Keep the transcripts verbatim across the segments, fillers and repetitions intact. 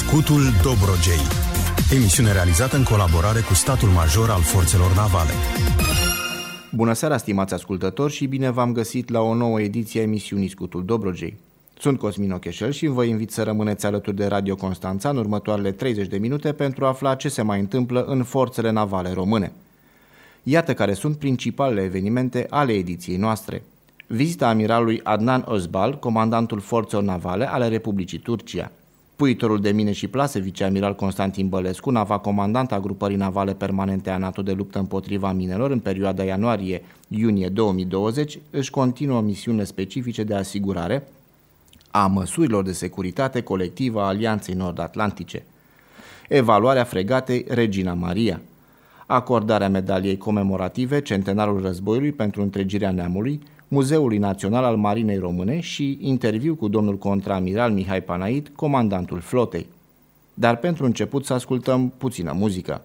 Scutul Dobrogei, emisiune realizată în colaborare cu statul major al forțelor navale. Bună seara, stimați ascultători, și bine v-am găsit la o nouă ediție a emisiunii Scutul Dobrogei. Sunt Cosmin Ocheșel și vă invit să rămâneți alături de Radio Constanța în următoarele treizeci de minute pentru a afla ce se mai întâmplă în forțele navale române. Iată care sunt principalele evenimente ale ediției noastre. Vizita amiralului Adnan Özbal, comandantul forțelor navale ale Republicii Turcia. Puitorul de mine și plase, viceamiral Constantin Bălescu, navacomandant a grupării navale permanente a NATO de luptă împotriva minelor în perioada ianuarie-iunie două mii douăzeci, își continuă misiunile specifice de asigurare a măsurilor de securitate colectivă a Alianței Nord-Atlantice. Evaluarea fregatei Regina Maria. Acordarea medaliei comemorative Centenarul Războiului pentru întregirea neamului Muzeului Național al Marinei Române și interviu cu domnul contraamiral Mihai Panait, comandantul flotei. Dar pentru început să ascultăm puțină muzică.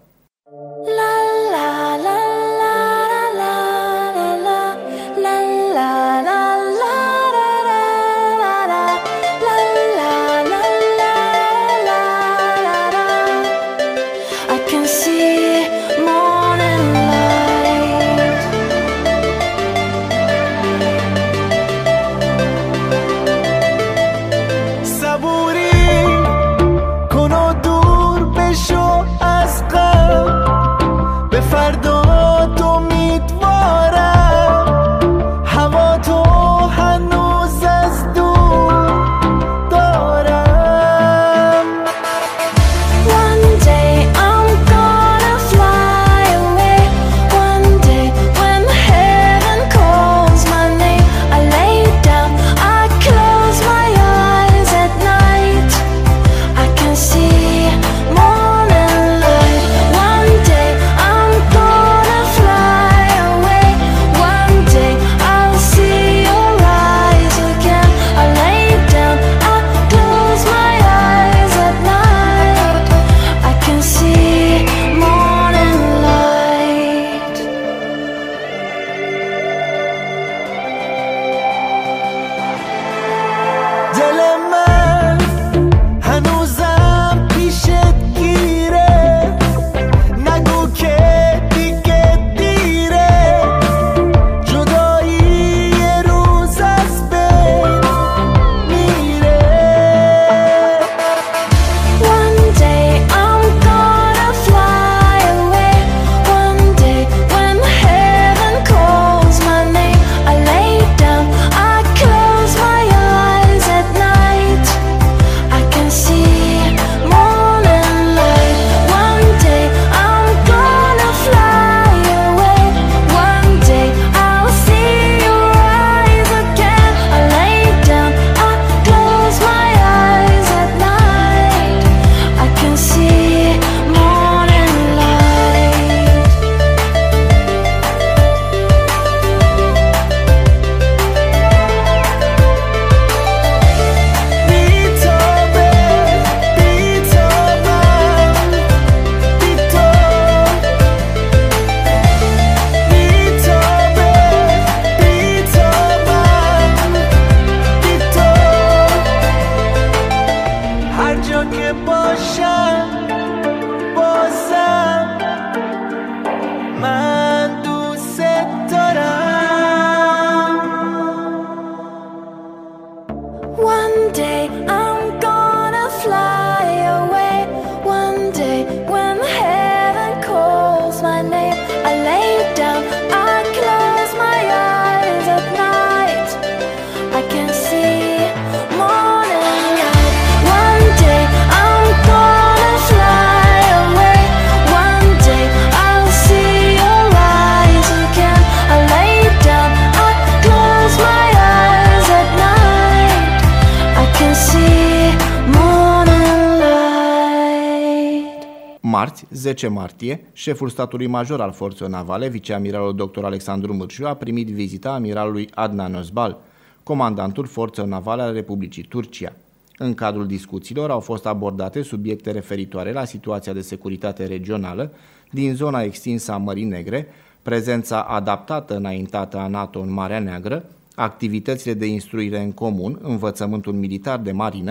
Marți, zece martie, șeful statului major al forțelor navale, viceamiralul doctor Alexandru Mârșiu, a primit vizita amiralului Adnan Özbal, comandantul forțelor navale ale Republicii Turcia. În cadrul discuțiilor au fost abordate subiecte referitoare la situația de securitate regională din zona extinsă a Mării Negre, prezența adaptată înaintată a NATO în Marea Neagră, activitățile de instruire în comun, învățământul militar de marină,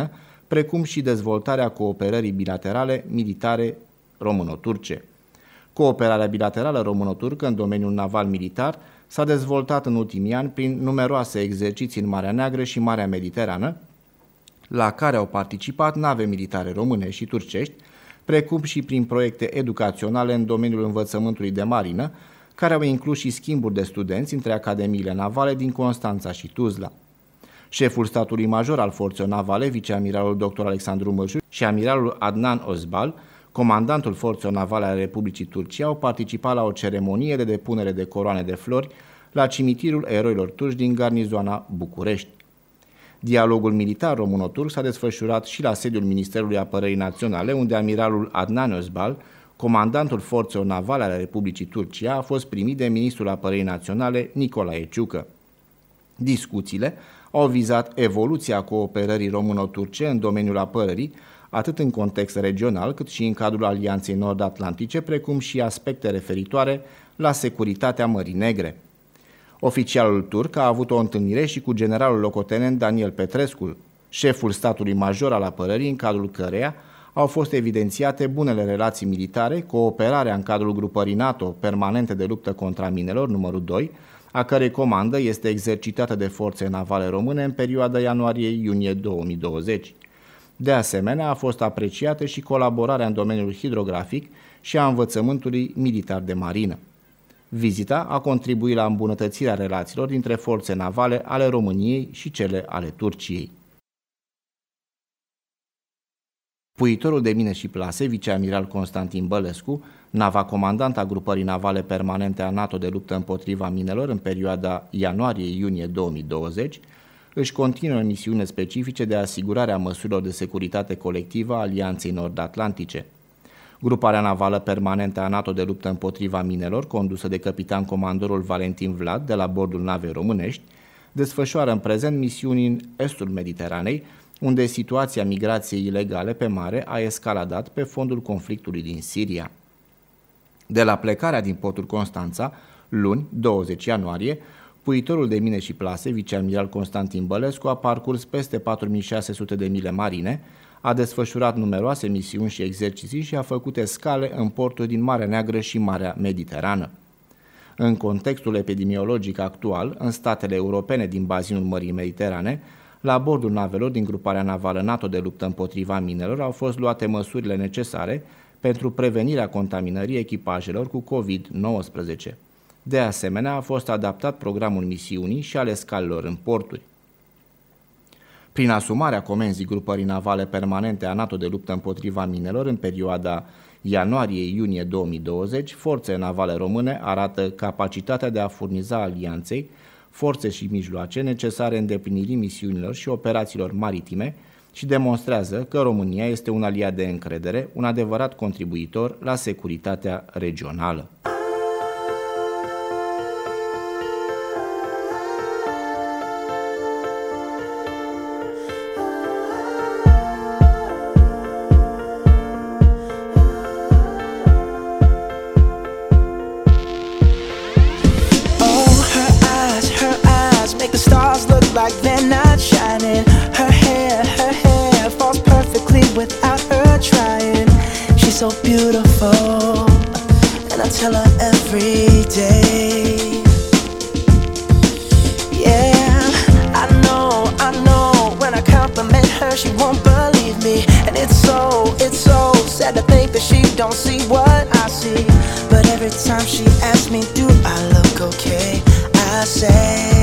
precum și dezvoltarea cooperării bilaterale militare româno-turce. Cooperarea bilaterală româno-turcă în domeniul naval-militar s-a dezvoltat în ultimii ani prin numeroase exerciții în Marea Neagră și Marea Mediterană, la care au participat nave militare române și turcești, precum și prin proiecte educaționale în domeniul învățământului de marină, care au inclus și schimburi de studenți între academiile navale din Constanța și Tuzla. Șeful statului major al forțelor navale, viceamiralul doctor Alexandru Mârșu și amiralul Adnan Özbal, comandantul forțelor navale ale Republicii Turcia, au participat la o ceremonie de depunere de coroane de flori la cimitirul eroilor turci din garnizoana București. Dialogul militar româno-turc s-a desfășurat și la sediul Ministerului Apărării Naționale, unde amiralul Adnan Özbal, comandantul forțelor navale ale Republicii Turcia, a fost primit de ministrul Apărării Naționale Nicolae Ciucă. Discuțiile au vizat evoluția cooperării româno-turce în domeniul apărării, atât în context regional, cât și în cadrul Alianței Nord-Atlantice, precum și aspecte referitoare la securitatea Mării Negre. Oficialul turc a avut o întâlnire și cu generalul locotenent Daniel Petrescu, șeful statului major al apărării, în cadrul căreia au fost evidențiate bunele relații militare, cooperarea în cadrul grupării NATO permanente de luptă contra minelor, numărul doi, a cărei comandă este exercitată de forțe navale române în perioada ianuarie-iunie două mii douăzeci. De asemenea, a fost apreciată și colaborarea în domeniul hidrografic și a învățământului militar de marină. Vizita a contribuit la îmbunătățirea relațiilor dintre forțe navale ale României și cele ale Turciei. Puitorul de mine și plase, viceamiral Constantin Bălescu, nava comandant a grupării navale permanente a NATO de luptă împotriva minelor în perioada ianuarie-iunie două mii douăzeci, își continuă misiune specifice de asigurare a măsurilor de securitate colectivă a Alianței Nord-Atlantice. Gruparea navală permanentă a NATO de luptă împotriva minelor, condusă de capitan comandorul Valentin Vlad de la bordul navei românești, desfășoară în prezent misiuni în estul Mediteranei, unde situația migrației ilegale pe mare a escaladat pe fondul conflictului din Siria. De la plecarea din portul Constanța, luni, douăzeci ianuarie, puitorul de mine și plase, viceamiral Constantin Bălescu, a parcurs peste patru mii șase sute de mile marine, a desfășurat numeroase misiuni și exerciții și a făcut escale în porturi din Marea Neagră și Marea Mediterană. În contextul epidemiologic actual, în statele europene din bazinul Mării Mediterane, la bordul navelor din gruparea navală NATO de luptă împotriva minelor au fost luate măsurile necesare pentru prevenirea contaminării echipajelor cu covid nouăsprezece. De asemenea, a fost adaptat programul misiunii și ale scalelor în porturi. Prin asumarea comenzii grupării navale permanente a NATO de luptă împotriva minelor în perioada ianuarie-iunie două mii douăzeci, forțele navale române arată capacitatea de a furniza alianței forțe și mijloace necesare îndeplinirii misiunilor și operațiilor maritime și demonstrează că România este un aliat de încredere, un adevărat contribuitor la securitatea regională. Like they're not shining. Her hair, her hair falls perfectly without her trying. She's so beautiful, and I tell her every day. Yeah, I know, I know. When I compliment her, she won't believe me, and it's so, it's so sad to think that she don't see what I see. But every time she asks me, do I look okay? I say,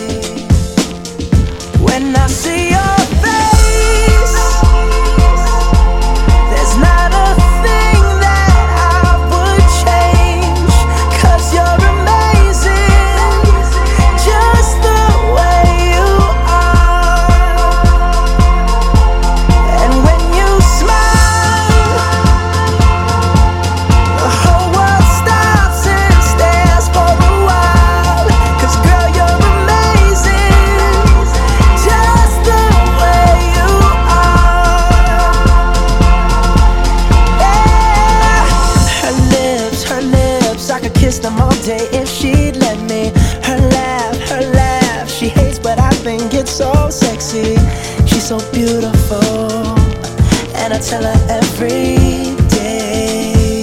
when I see your face, there's not a thing that I would change, 'cause you're amazing, just the way you are. And when you smile, the whole world stops and I tell her every day.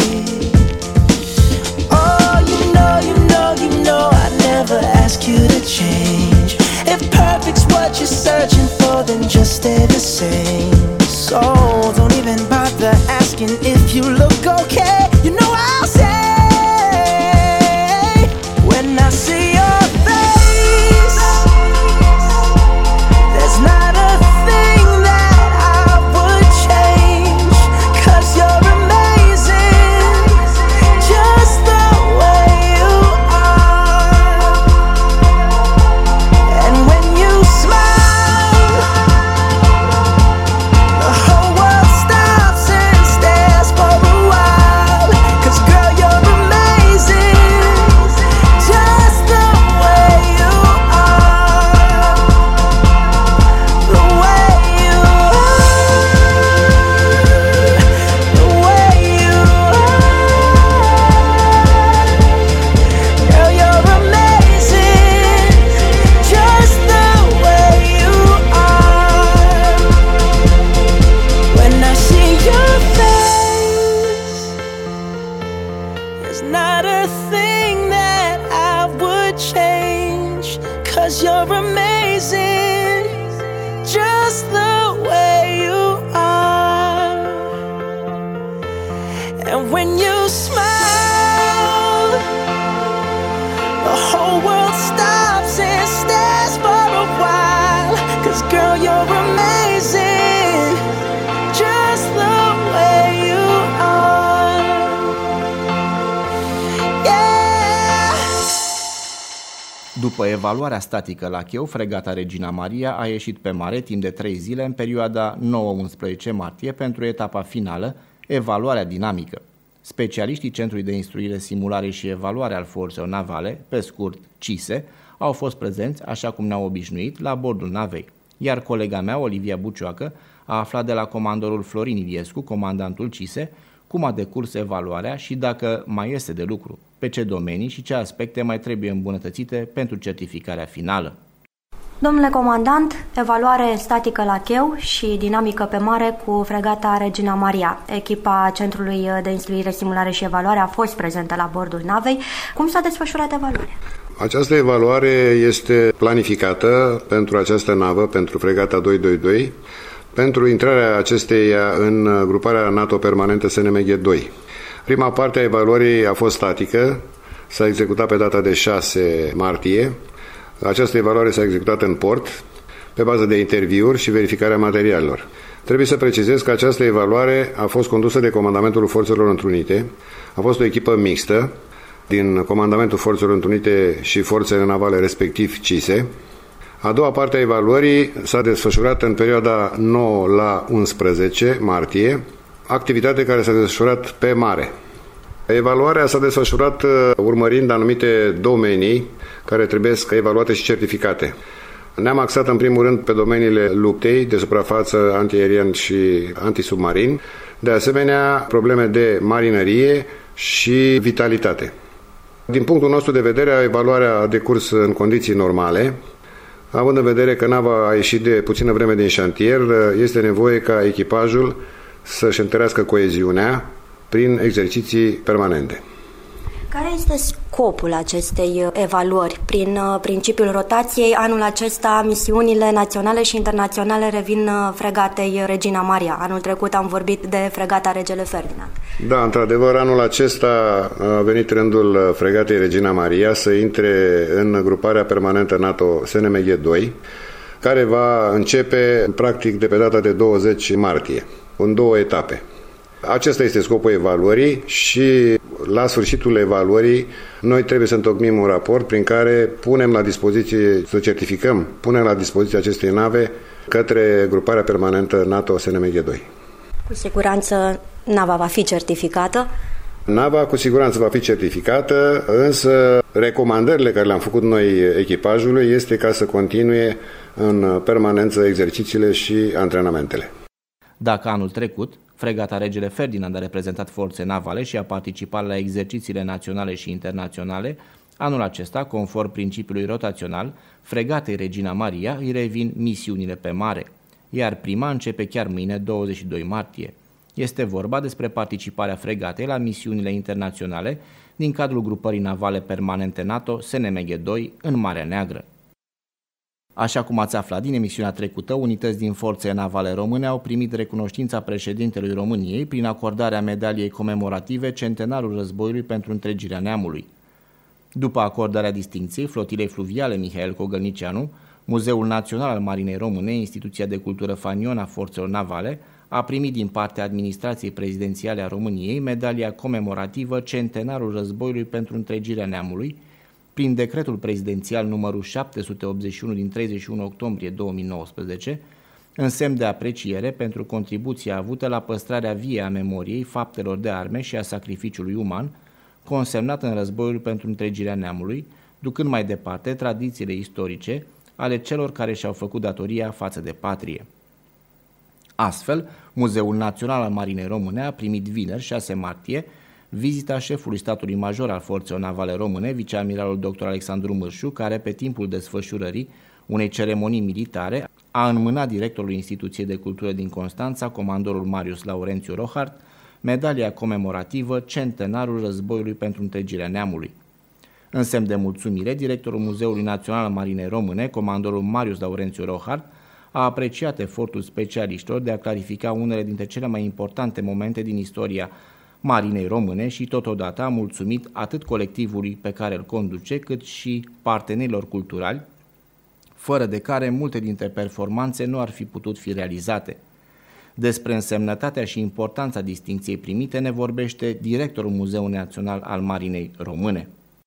Oh, you know, you know, you know I never ask you to change. If perfect's what you're searching for, then just stay the same. So don't even bother asking if you look okay. You know I'll say when I see your face, there's not a thing that I would change, 'cause you're amazing, just the way you are. And when you smile, the whole world stops and stares for a while, 'cause girl, you're amazing, just the way you are, the way you are, the way you are. Girl, you're amazing, just the way you are. When I see your face, there's not a thing that I would change, 'cause you're amazing, just the way you are. And when you smile, the whole world stops and stares for a while, 'cause girl, you're amazing, just the way you are. Yeah. După evaluarea statică la cheu, fregata Regina Maria a ieșit pe mare timp de trei zile în perioada nouă unsprezece martie pentru etapa finală, evaluarea dinamică. Specialiștii Centrului de Instruire, Simulare și Evaluare al Forțelor Navale, pe scurt CISE, au fost prezenți, așa cum ne-au obișnuit, la bordul navei. Iar colega mea, Olivia Bucioacă, a aflat de la comandorul Florin Iliescu, comandantul CISE, cum a decurs evaluarea și dacă mai este de lucru, pe ce domenii și ce aspecte mai trebuie îmbunătățite pentru certificarea finală. Domnule comandant, evaluare statică la cheu și dinamică pe mare cu fregata Regina Maria. Echipa Centrului de Instruire, Simulare și Evaluare a fost prezentă la bordul navei. Cum s-a desfășurat evaluarea? Această evaluare este planificată pentru această navă, pentru fregata doi doi doi, pentru intrarea acesteia în gruparea NATO permanentă S N M G doi. Prima parte a evaluării a fost statică, s-a executat pe data de șase martie. Această evaluare s-a executat în port, pe bază de interviuri și verificarea materialelor. Trebuie să precizez că această evaluare a fost condusă de Comandamentul Forțelor Întrunite, a fost o echipă mixtă din Comandamentul Forțelor Întrunite și Forțele Navale, respectiv CISE. A doua parte a evaluării s-a desfășurat în perioada nouă la unsprezece martie, activitate care s-a desfășurat pe mare. Evaluarea s-a desfășurat urmărind anumite domenii care trebuie să evaluate și certificate. Ne-am axat în primul rând pe domeniile luptei, de suprafață, antiaerian și antisubmarin, de asemenea probleme de marinărie și vitalitate. Din punctul nostru de vedere, evaluarea a decurs în condiții normale. Având în vedere că nava a ieșit de puțină vreme din șantier, este nevoie ca echipajul să-și întărească coeziunea prin exerciții permanente. Care este scopul acestei evaluări? Prin principiul rotației, anul acesta misiunile naționale și internaționale revin fregatei Regina Maria. Anul trecut am vorbit de fregata Regele Ferdinand. Da, într-adevăr, anul acesta a venit rândul fregatei Regina Maria să intre în gruparea permanentă NATO S N M G doi, care va începe practic de pe data de douăzeci martie, în două etape. Acesta este scopul evaluării și la sfârșitul evaluării noi trebuie să întocmim un raport prin care punem la dispoziție, să certificăm, punem la dispoziție acestei nave către gruparea permanentă NATO S N M G doi. Cu siguranță nava va fi certificată? Nava cu siguranță va fi certificată, însă recomandările care le-am făcut noi echipajului este ca să continue în permanență exercițiile și antrenamentele. Dacă anul trecut fregata Regele Ferdinand a reprezentat forțe navale și a participat la exercițiile naționale și internaționale, anul acesta, conform principiului rotațional, fregatei Regina Maria îi revin misiunile pe mare, iar prima începe chiar mâine, douăzeci și doi martie. Este vorba despre participarea fregatei la misiunile internaționale din cadrul grupării navale permanente NATO S N M G doi în Marea Neagră. Așa cum ați aflat din emisiunea trecută, unități din forțe navale române au primit recunoștința președintelui României prin acordarea medaliei comemorative Centenarul Războiului pentru întregirea neamului. După acordarea distincției flotilei fluviale Mihail Cogălnicianu, Muzeul Național al Marinei Române, instituția de cultură fanion a forțelor navale, a primit din partea administrației prezidențiale a României medalia comemorativă Centenarul Războiului pentru întregirea neamului, prin decretul prezidențial numărul șapte sute optzeci și unu din treizeci și unu octombrie două mii nouăsprezece, în semn de apreciere pentru contribuția avută la păstrarea vie a memoriei faptelor de arme și a sacrificiului uman, consemnat în războiul pentru întregirea neamului, ducând mai departe tradițiile istorice ale celor care și-au făcut datoria față de patrie. Astfel, Muzeul Național al Marinei Române a primit vineri, șase martie, vizita șefului statului major al Forțelor Navale Române, viceamiralul doctor Alexandru Mârșu, care pe timpul desfășurării unei ceremonii militare a înmânat directorului Instituției de Cultură din Constanța, comandorul Marius Laurențiu Rohart, medalia comemorativă Centenarul Războiului pentru întregirea neamului. În semn de mulțumire, directorul Muzeului Național al Marinei Române, comandorul Marius Laurențiu Rohart, a apreciat efortul specialiștilor de a clarifica unele dintre cele mai importante momente din istoria Marinei Române și totodată a mulțumit atât colectivului pe care îl conduce, cât și partenerilor culturali, fără de care multe dintre performanțe nu ar fi putut fi realizate. Despre însemnătatea și importanța distincției primite ne vorbește directorul Muzeului Național al Marinei Române.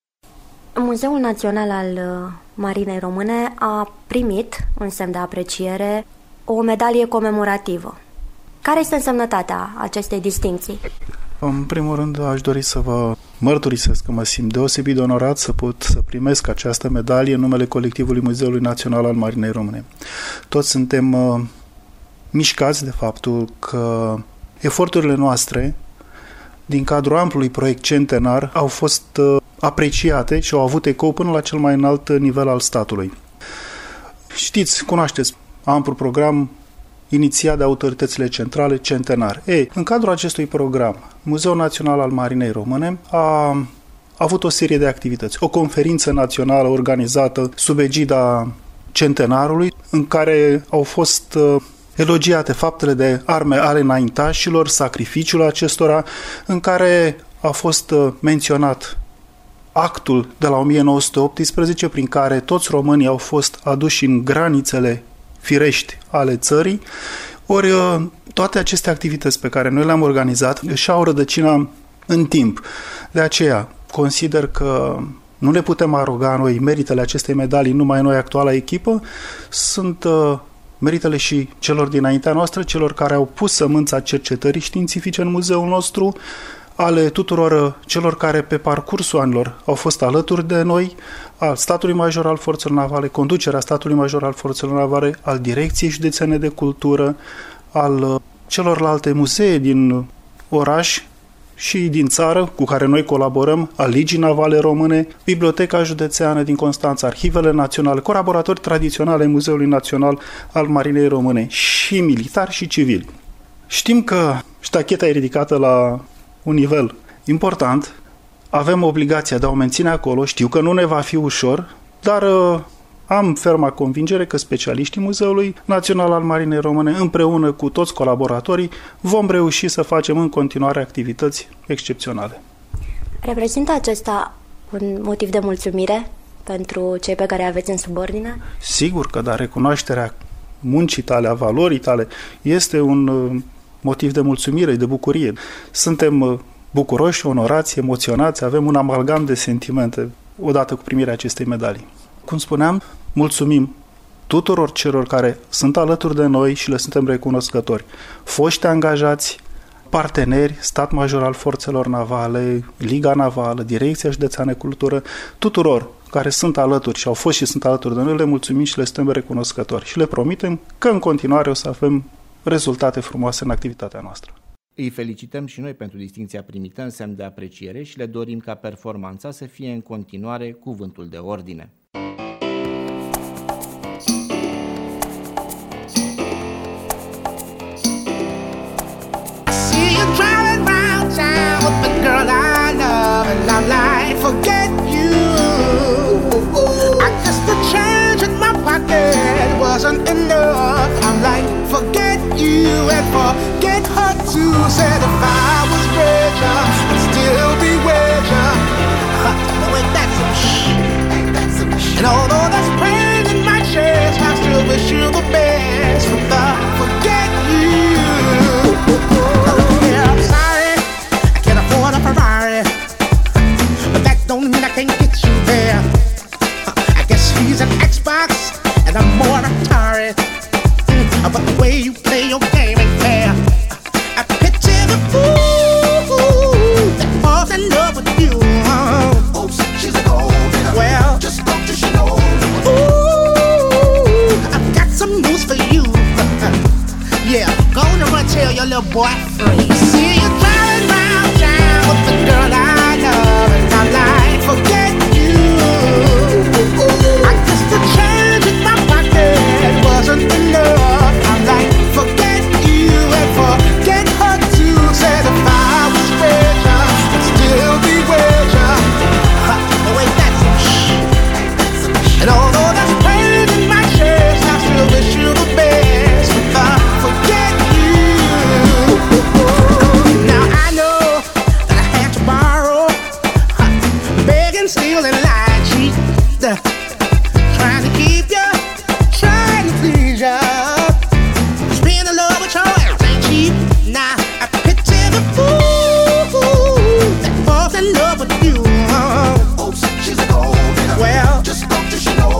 Muzeul Național al Marinei Române a primit, în semn de apreciere, o medalie comemorativă. Care este însemnătatea acestei distincții? În primul rând, aș dori să vă mărturisesc că mă simt deosebit de onorat să pot să primesc această medalie în numele colectivului Muzeului Național al Marinei Române. Toți suntem uh, mișcați de faptul că eforturile noastre din cadrul amplului proiect Centenar au fost uh, apreciate și au avut ecou până la cel mai înalt nivel al statului. Știți, cunoașteți amplul program inițiat de autoritățile centrale Centenar. Ei, în cadrul acestui program, Muzeul Național al Marinei Române a avut o serie de activități. O conferință națională organizată sub egida Centenarului, în care au fost uh, elogiate faptele de arme ale înaintașilor, sacrificiul acestora, în care a fost uh, menționat actul de la o mie nouă sute optsprezece prin care toți românii au fost aduși în granițele firești ale țării, ori toate aceste activități pe care noi le-am organizat își au rădăcina în timp. De aceea consider că nu le putem aroga noi meritele acestei medalii numai noi, actuala echipă, sunt uh, meritele și celor dinaintea noastră, celor care au pus sămânța cercetării științifice în muzeul nostru, ale tuturor celor care pe parcursul anilor au fost alături de noi, al statului major al forțelor navale, conducerea statului major al forțelor navale, al Direcției Județene de Cultură, al celorlalte muzee din oraș și din țară cu care noi colaborăm, al Ligii Navale Române, Biblioteca Județeană din Constanța, Arhivele Naționale, colaboratori tradiționali ai Muzeului Național al Marinei Române, și militari și civili. Știm că ștacheta e ridicată la un nivel important, avem obligația de a o menține acolo, știu că nu ne va fi ușor, dar uh, am ferma convingere că specialiștii Muzeului Național al Marinei Române, împreună cu toți colaboratorii, vom reuși să facem în continuare activități excepționale. Reprezintă acesta un motiv de mulțumire pentru cei pe care aveți în subordine? Sigur că da, recunoașterea muncii tale, a valorii tale, este un uh, motiv de mulțumire, de bucurie. Suntem uh, bucuroși, onorați, emoționați, avem un amalgam de sentimente odată cu primirea acestei medalii. Cum spuneam, mulțumim tuturor celor care sunt alături de noi și le suntem recunoscători. Foști angajați, parteneri, stat major al forțelor navale, Liga Navală, Direcția Județeană de Cultură, tuturor care sunt alături și au fost și sunt alături de noi, le mulțumim și le suntem recunoscători și le promitem că în continuare o să avem rezultate frumoase în activitatea noastră. Îi felicităm și noi pentru distincția primită în semn de apreciere și le dorim ca performanța să fie în continuare cuvântul de ordine. See forget her too. Said if I was richer, I'd still be richer. No, ain't that some shit? And although there's pain in my chest, I still wish you the best. But I forget you. Yeah, I'm sorry, I can't afford a Ferrari, but that don't mean I can't get you there. I guess he's an Xbox and I'm more Atari. Mm, but the way you play your game ain't fair. I picture the fool that falls in love with you. Oops, she's a gold digger. Well, just don't you know. Ooh, I've got some news for you. Yeah, go on and run tell your little boy free. See you driving round town with the girl I love, and I'm like, forget you. I guess the change in my pocket wasn't enough. I'm like, forget you and forget her too. Said if I was richer, I'd still be richer. Oh, ain't that some shit? And although there's pain in my chest, I still wish you the best. But I forget you. Now I know that I had to borrow, begging, steal, and lie, cheat, trying to keep you, trying to please you. Being in love with your ass ain't cheap. Now I picture the fool that falls in love with you. Oops, she's a gold digger. Well, just don't you know.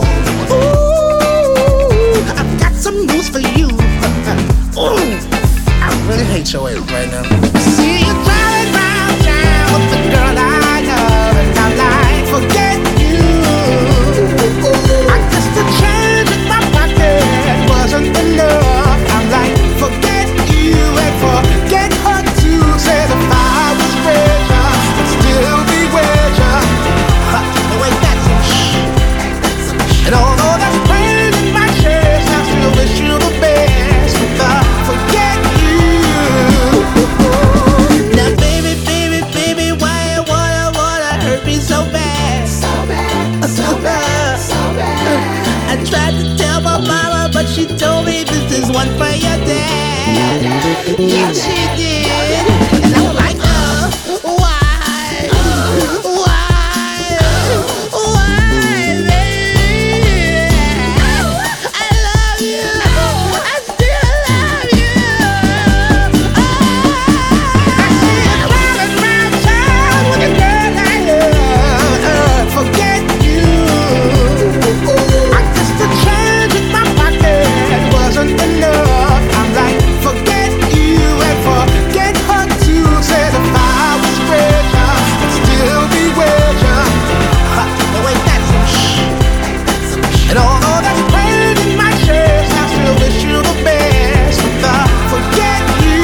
Ooh, I've got some news for you. Ooh, I really hate your ass right now. See you driving round town with the girl I love, and I'm like, forget you. I guess the change in my pocket wasn't enough. I'm like, forget you and forget her too. Said if I was richer, I'd still be richer. Oh, ain't that some shit? And although there's pain in my chest, I still wish you the best. But I forget you. Now, baby, baby, baby, why you wanna, wanna hurt me so bad? So bad, so bad, so bad. I tried to tell my mama, but she told me this is one for your dad. Yeah, she did. And I'm like, oh, why? Why? Why, baby? I love you. I still love you. Oh, I see you driving round town with a girl I love. Forget you. I guess the change in my pocket wasn't enough. I'm like, forget you and forget her too. Said if I was richer, I'd still be richer. Oh, ain't that some shit? And although there's pain in my chest, I still wish you the best. But I forget you.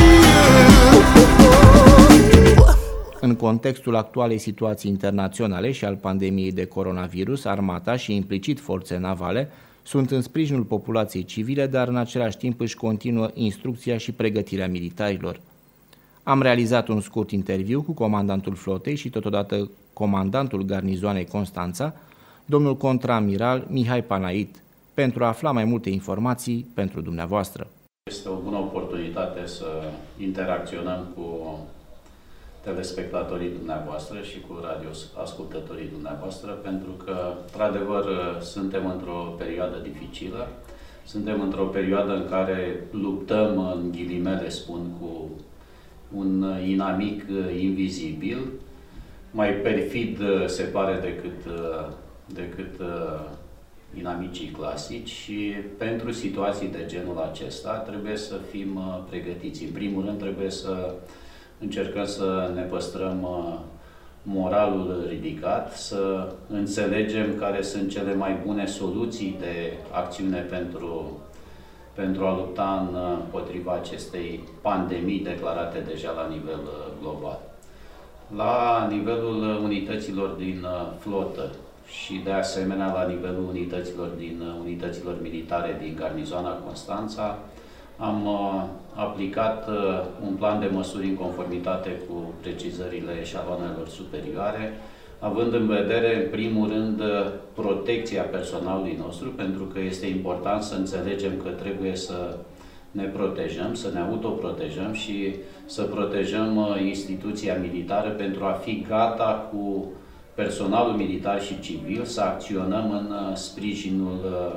În contextul actualei situații internaționale și al pandemiei de coronavirus, armata și implicit forțe navale sunt în sprijinul populației civile, dar în același timp își continuă instrucția și pregătirea militarilor. Am realizat un scurt interviu cu comandantul flotei și totodată comandantul garnizoanei Constanța, domnul contraamiral Mihai Panait, pentru a afla mai multe informații pentru dumneavoastră. Este o bună oportunitate să interacționăm cu telespectatorii dumneavoastră și cu radioascultătorii dumneavoastră, pentru că, într-adevăr, suntem într-o perioadă dificilă, suntem într-o perioadă în care luptăm, în ghilimele spun, cu un inamic invizibil, mai perfid se pare decât, decât inamicii clasici, și pentru situații de genul acesta trebuie să fim pregătiți. În primul rând trebuie să încercăm să ne păstrăm moralul ridicat, să înțelegem care sunt cele mai bune soluții de acțiune pentru, pentru a lupta împotriva acestei pandemii declarate deja la nivel global. La nivelul unităților din flotă și de asemenea la nivelul unităților, din, unităților militare din garnizoana Constanța, am uh, aplicat uh, un plan de măsuri în conformitate cu precizările eșalonelor superioare, având în vedere, în primul rând, uh, protecția personalului nostru, pentru că este important să înțelegem că trebuie să ne protejăm, să ne autoprotejăm și să protejăm instituția militară pentru a fi gata cu personalul militar și civil să acționăm în sprijinul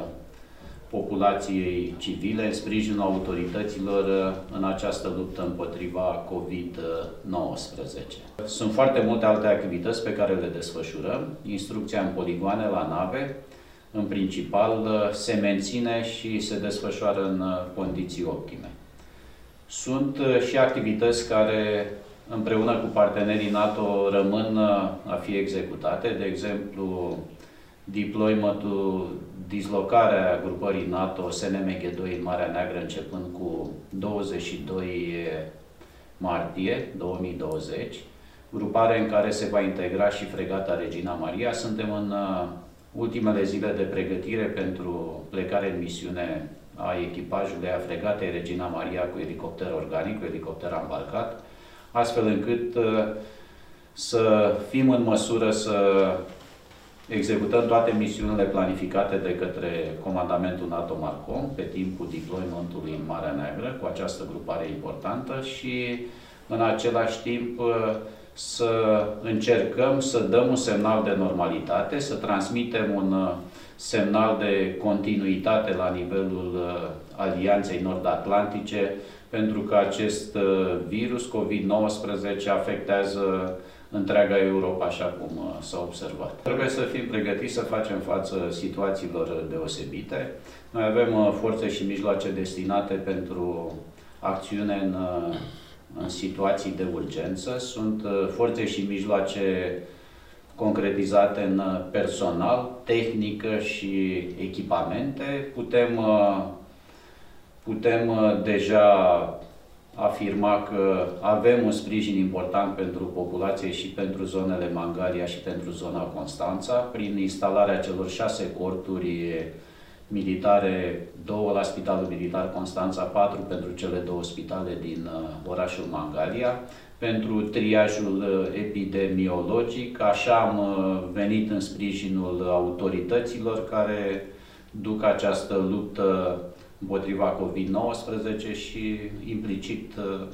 populației civile, în sprijinul autorităților în această luptă împotriva covid nouăsprezece. Sunt foarte multe alte activități pe care le desfășurăm. Instrucția în poligoane la nave, în principal, se menține și se desfășoară în condiții optime. Sunt și activități care, împreună cu partenerii NATO, rămân a fi executate, de exemplu, deployment-ul, dislocarea grupării NATO S N M G doi în Marea Neagră începând cu douăzeci și doi martie două mii douăzeci, grupare în care se va integra și fregata Regina Maria. Suntem în ultimele zile de pregătire pentru plecare în misiune a echipajului a fregatei Regina Maria cu elicopter organic, cu elicopter ambarcat, astfel încât să fim în măsură să executăm toate misiunile planificate de către Comandamentul NATO Marcom pe timpul deployment-ului în Marea Neagră cu această grupare importantă și în același timp să încercăm să dăm un semnal de normalitate, să transmitem un semnal de continuitate la nivelul Alianței Nord-Atlantice, pentru că acest virus covid nouăsprezece afectează întreaga Europa, așa cum s-a observat. Trebuie să fim pregătiți să facem față situațiilor deosebite. Noi avem forțe și mijloace destinate pentru acțiune în, în situații de urgență. Sunt forțe și mijloace concretizate în personal, tehnică și echipamente. Putem, putem deja afirma că avem un sprijin important pentru populație și pentru zonele Mangalia și pentru zona Constanța, prin instalarea celor șase corturi militare, două la Spitalul Militar Constanța, patru pentru cele două spitale din orașul Mangalia, pentru triajul epidemiologic. Așa am venit în sprijinul autorităților care duc această luptă împotriva covid nouăsprezece și implicit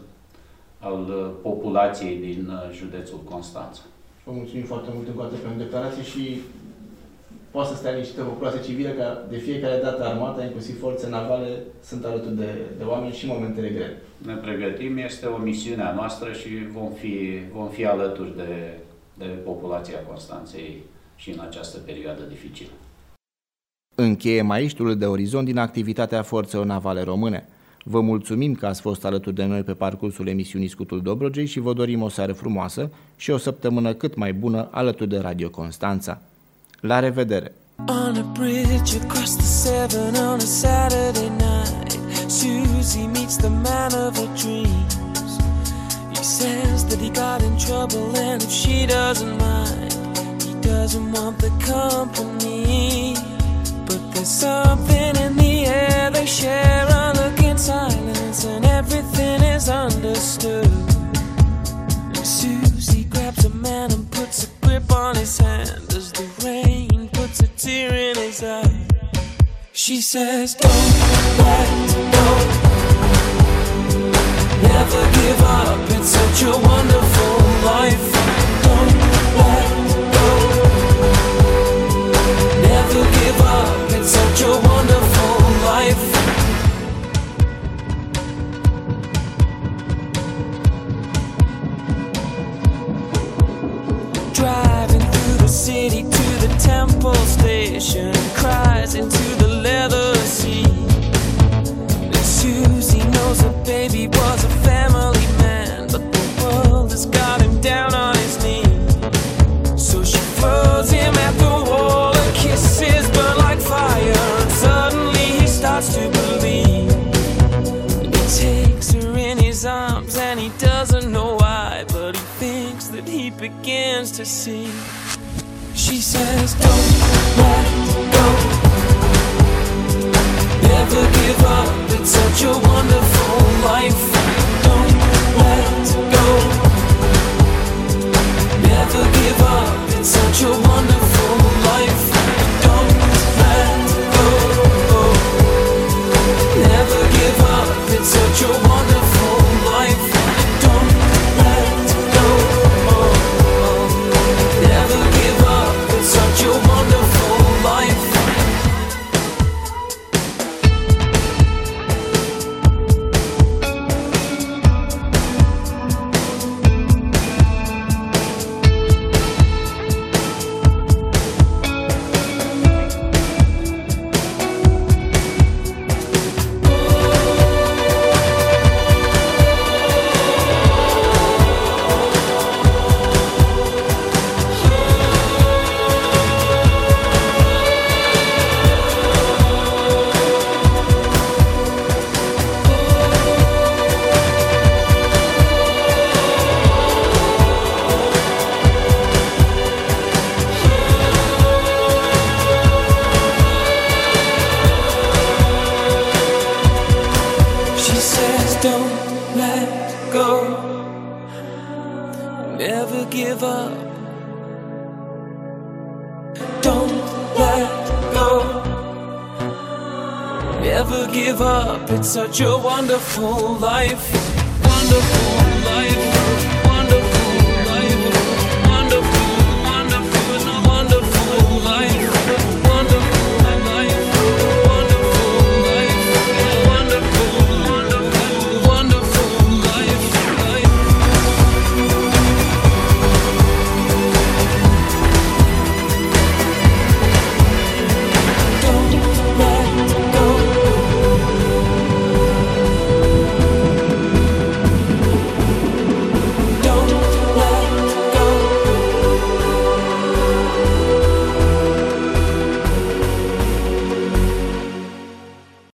al populației din județul Constanța. Vă mulțumim foarte mult încă o dată pentru declarație și poate să stea liniștită populația civilă că de fiecare dată armata, inclusiv forțe navale, sunt alături de, de oameni și în momentele grele. Ne pregătim, este o misiune a noastră și vom fi, vom fi alături de, de populația Constanței și în această perioadă dificilă. Încheiem aici turul de orizont din activitatea forțelor navale române. Vă mulțumim că ați fost alături de noi pe parcursul emisiunii Scutul Dobrogei și vă dorim o seară frumoasă și o săptămână cât mai bună alături de Radio Constanța. La revedere! On a bridge across the Severn on a Saturday night, Susie meets the man of her dreams. He says that he got in trouble and if she doesn't mind, he doesn't want the company. But there's something in the air, they share a look in silence and everything is understood. And Susie grabs a man and puts a grip on his hand as the rain puts a tear in his eye. She says, don't let go, never give up, it's such a wonderful life. Don't let go, never give up, it's such a wonderful life. Driving through the city to the Temple Station, cries into the leather seat. And Susie knows her baby was a family man, but the world has got him down on his knees. So she throws him at the wall and kisses burn like fire, and suddenly he starts to believe. And he takes her in his arms and he doesn't know why, but he thinks that he begins to see. She says, don't let go, never give up, it's such a wonderful life. Don't let go, never give up, it's such a wonderful life. Don't let go, never give up, Never give up. Don't let go. Never give up. It's such a wonderful life. Wonderful.